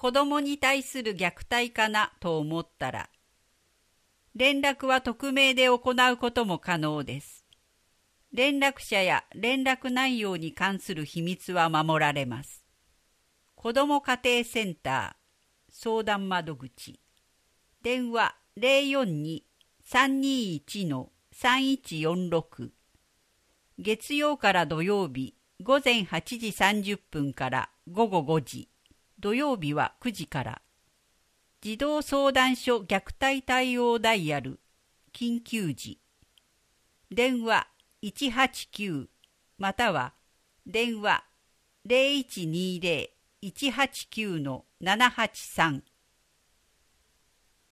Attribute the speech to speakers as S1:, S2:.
S1: 子供に対する虐待かなと思ったら、連絡は匿名で行うことも可能です。連絡者や連絡内容に関する秘密は守られます。子ども家庭センター相談窓口電話042-321-3146月曜から土曜日午前8時30分から午後5時土曜日は9時から児童相談所虐待対応ダイヤル緊急時電話189または電話0120-189-783